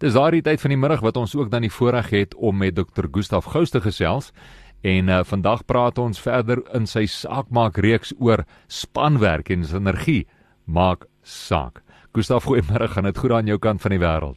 Dis daardie tyd van die middag wat ons ook dan die voorreg het om met Dr. Gustaf Gous te gesels. En vandag praat ons verder in sy saakmaakreeks oor spanwerk en sinergie maak saak. Gustaf, goeiemôre, gaan dit goed aan jou kant van die wêreld?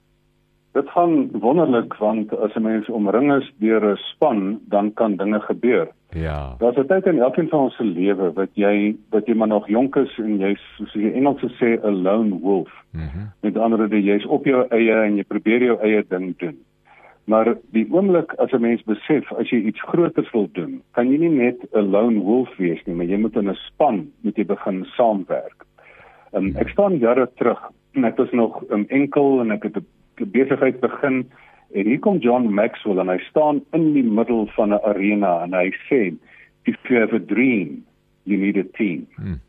Dit gaan wonderlik, want as 'n mens omring is deur 'n span, dan kan dinge gebeur. Ja. Daar's 'n tyd in elkeen van ons se lewe wat jy maar nog jonk is en jy's, soos die Engels sê, 'n lone wolf. Met ander woorde, jy's op jou eie en jy probeer jou eie ding doen. Maar die oomblik as 'n mens besef, as jy iets groters wil doen, kan jy nie net 'n lone wolf wees nie, maar jy moet in 'n span moet jy begin saamwerk. Ek staan jare terug en ek was nog enkel en ek het 'n besigheid begin en hier kom John Maxwell en hy staan in die middel van 'n arena en hy sê, if you have a dream, you need a team.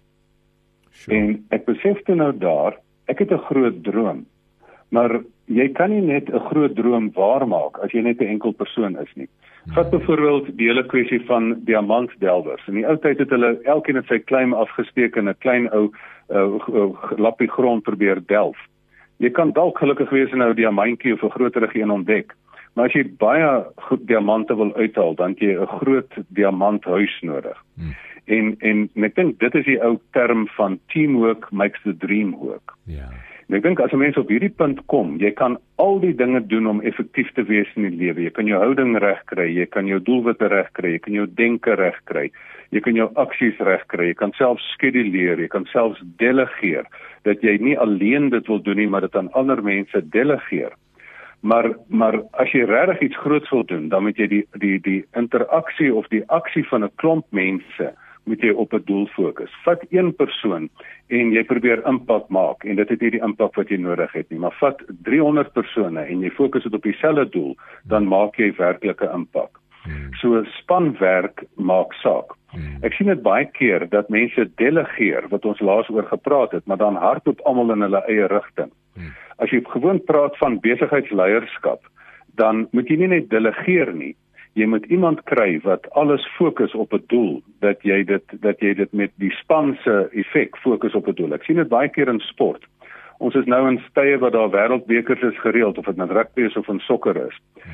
Sure. En ek besef toe nou daar, ek het 'n groot droom, maar jy kan nie net 'n groot droom waarmaak as jy net 'n enkel persoon is nie. Vat byvoorbeeld die hele kwessie van diamantdelwers. In die ou tyd het hulle elkeen het sy claim afgesteek en 'n klein ou lappie grond probeer delf. Jy kan dalk gelukkig wees en nou 'n diamantjie of 'n groterige een ontdek, maar as jy baie goed diamante wil uithaal, dan het jy 'n groot diamanthuis nodig. En ek dink dit is die ou term van teamwork makes the dream work. Ja. En ek dink as 'n mens op hierdie punt kom, jy kan al die dinge doen om effektief te wees in die lewe. Jy kan jou houding regkry, jy kan jou doelwitte regkry, jy kan jou denke regkry, jy kan jou aksies regkry, jy kan selfs skeduleer, jy kan selfs delegeer, dat jy nie alleen dit wil doen nie, maar dit aan ander mense delegeer. Maar as jy regtig iets groots wil doen, dan moet jy die interaksie of die aksie van 'n klomp mense moet jy op 'n doel fokus. Vat een persoon en jy probeer impak maak en dit het nie die impak wat jy nodig het nie, maar vat 300 persone en jy fokus dit op dieselfde doel, dan maak jy werklike impak. So spanwerk maak saak. Ek sien dit baie keer dat mense delegeer, wat ons laas oor gepraat het, maar dan hardloop almal in hulle eie rigting. As jy gewoon praat van besigheidsleierskap, dan moet jy nie net delegeer nie. Jy moet iemand kry wat alles fokus op 'n doel, dat jy dit met die span se effek fokus op 'n doel. Ek sien dit baie keer in sport. Ons is nou in tye wat daar wêreldbekers is gereeld, of dit nou rugby is of in sokker is.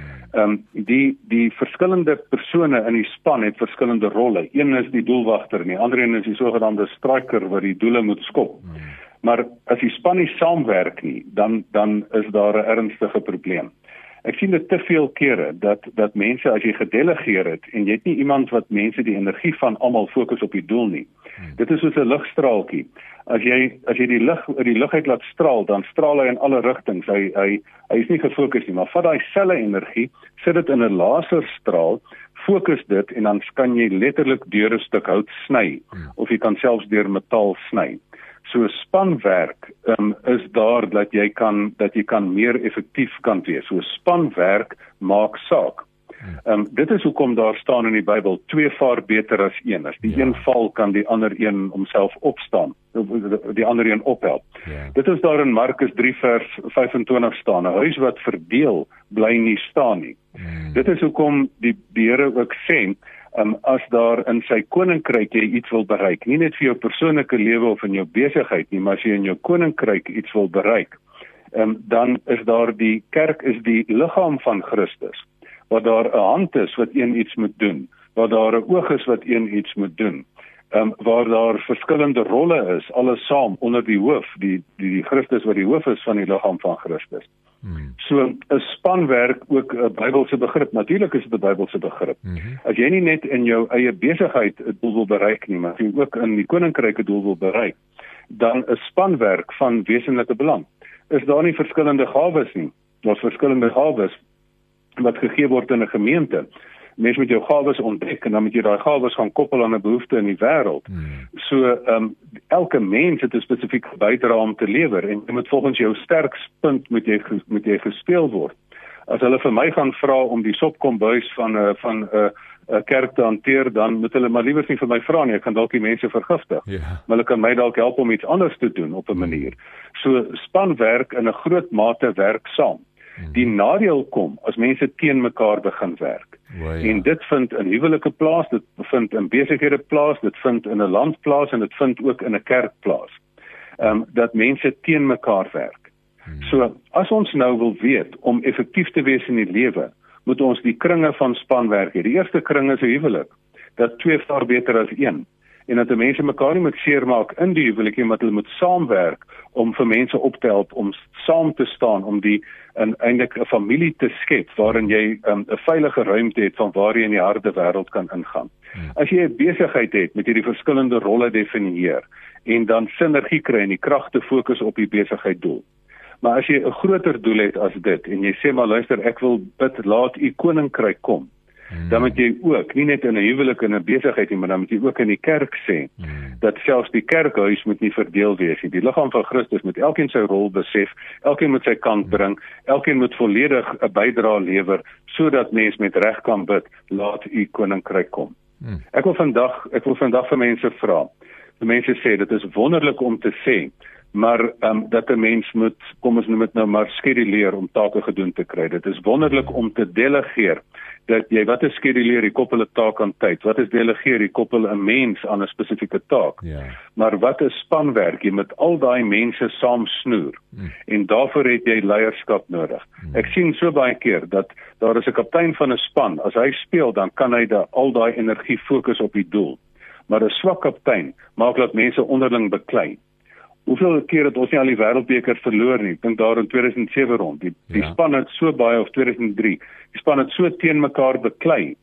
Die verskillende persone in die span het verskillende rolle. Een is die doelwagter en die ander een is die sogenaamde striker wat die doele moet skop. Maar as die span nie saamwerk nie, dan is daar 'n ernstige probleem. Ek sien dit te veel kere dat mense, as jy gedelegeer het en jy het nie iemand wat mense die energie van almal fokus op die doel nie. Dit is soos 'n ligstraaltjie. As jy die lig uit laat straal, dan straal hy in alle rigtings. Hy is nie gefokus nie, maar vat daai selfe energie, sit dit in 'n laserstraal, fokus dit en dan kan jy letterlik deur 'n stuk hout sny of jy kan selfs deur metaal sny. So spanwerk is daar dat jy kan meer effektief kan wees. So spanwerk maak saak. Dit is hoekom daar staan in die Bybel, 2 vaar beter as 1. As die een val, kan die ander een homself opstaan, die ander een ophelp. Dit is daar in Markus 3 vers 25 staan, 'n huis wat verdeel, bly nie staan nie. Dit is hoekom die Here ook sê, as daar in sy koninkryk jy iets wil bereik, nie net vir jou persoonlike lewe of in jou besigheid nie, maar as jy in jou koninkryk iets wil bereik, dan is daar die kerk is die liggaam van Christus, waar daar 'n hand is wat een iets moet doen, waar daar 'n oog is wat een iets moet doen, waar daar verskillende rolle is, alles saam onder die hoof, die Christus wat die hoof is van die liggaam van Christus. So 'n spanwerk ook 'n Bybelse begrip. Natuurlik is dit 'n Bybelse begrip. As jy nie net in jou eie besigheid 'n doel wil bereik nie, maar as jy ook in die koninkryk 'n doel wil bereik, dan is spanwerk van wesenlike belang. Is daar nie verskillende gawes nie? Daar's verskillende gawes wat gegee word in 'n gemeente. Mens moet jou gawes ontdek en dan moet jy daai gawes gaan koppel aan 'n behoefte in die wêreld. So elke mens het 'n spesifieke bydrae om te lewer en jy moet volgens jou sterkspunt moet jy gespeel word. As hulle vir my gaan vra om die sopkombuis van 'n kerk te hanteer, dan moet hulle maar liewer nie vir my vra nie. Ek kan dalk die mense vergiftig. Maar hulle kan my dalk help om iets anders te doen op 'n manier. So spanwerk in 'n groot mate werk saam. Die nadeel kom as mense teen mekaar begin werk. En dit vind in huwelike plaas, dit vind in besighede plaas, dit vind in 'n land plaas en dit vind ook in 'n kerk plaas. Dat mense teen mekaar werk. So, as ons nou wil weet om effektief te wees in die lewe, moet ons die kringe van spanwerk hê. Die eerste kring is 'n huwelik, dat 2 vaar beter as 1. En dat die mense mekaar nie moet seermaak in die huwelik nie, maar hulle moet saamwerk om vir mense op te help, om saam te staan, om eintlik 'n familie te skep waarin jy 'n veilige ruimte het van waar jy in die harde wêreld kan ingaan. As jy 'n besigheid het met hierdie verskillende rolle definieer en dan sinergie kry en die krag te fokus op die besigheiddoel. Maar as jy 'n groter doel het as dit en jy sê maar luister, ek wil bid laat u koninkryk kom. Dan moet jy ook, nie net in 'n huwelik en 'n besigheid nie, maar dan moet jy ook in die kerk sê, dat selfs die kerkhuis moet nie verdeel wees nie. Die liggaam van Christus moet elkeen sy rol besef, elkeen moet sy kant bring, elkeen moet volledig 'n bydrae lewer, sodat mens met reg kan bid, laat u koninkryk kom. Ek wil vandag vir mense vra, die mense sê, dit is wonderlik om te sê, maar dat 'n mens moet, kom ons noem dit nou maar, skeduleer om take gedoen te kry. Dit is wonderlik om te delegeer, dat jy, wat is skeduleer, jy koppel 'n taak aan tyd, wat is delegeer, jy koppel 'n mens aan 'n spesifieke taak, maar wat is spanwerk, jy moet al daai mense saam snoer, en daarvoor het jy leierskap nodig. Ek sien so baie keer, dat daar is 'n kaptein van 'n span, as hy speel, dan kan hy al daai energie fokus op die doel, maar 'n swak kaptein maak dat mense onderling beklei. Hoeveel keer het ons nie al die wêreldbeker verloor nie? Ek dink daar in 2007 rond. Die span het so baie, of 2003, die span het so teen mekaar beklei,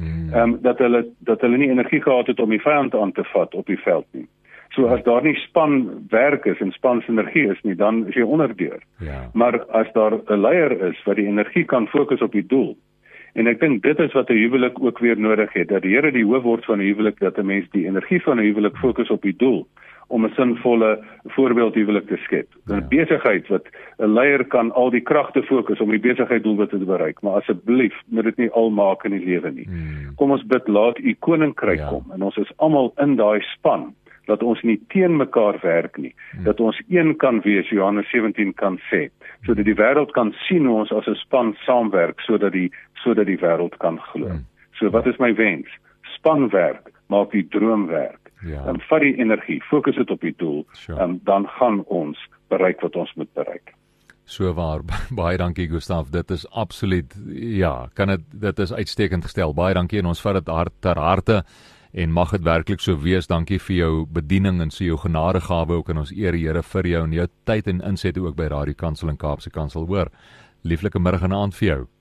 dat hulle nie energie gehad het om die vyand aan te vat op die veld nie. So as daar nie spanwerk is en spansinergie is nie, dan is jy onderdeur. Maar as daar 'n leier is wat die energie kan fokus op die doel, en ek dink dit is wat 'n huwelik ook weer nodig het, dat die Here die hoof word van 'n huwelik, dat 'n mens die energie van 'n huwelik fokus op die doel, om 'n sinvolle voorbeeldhuwelik te skep. 'n Besigheid wat 'n leier kan al die kragte fokus om die besigheiddoelwitte te bereik, maar asseblief moet dit nie al maak in die lewe nie. Kom ons bid, laat u koninkryk kom, en ons is almal in daai span, dat ons nie teen mekaar werk nie, dat ons een kan wees, Johannes 17 kan sê, sodat die wêreld kan sien hoe ons as 'n span saamwerk, sodat die wêreld kan glo. So wat is my wens? Spanwerk maak die droom werk. Vat die energie, fokus dit op die doel, dan gaan ons bereik wat ons moet bereik. So waar, baie dankie Gustaf, dit is absoluut, dit is uitstekend gestel, baie dankie, en ons vat dit ter harte, en mag dit werklik so wees. Dankie vir jou bediening en so jou genadegawe ook, en ons eer die Here vir jou en jou tyd en inset ook by Radio Kansel en Kaapse Kansel hoor. Lieflike middag en aand vir jou.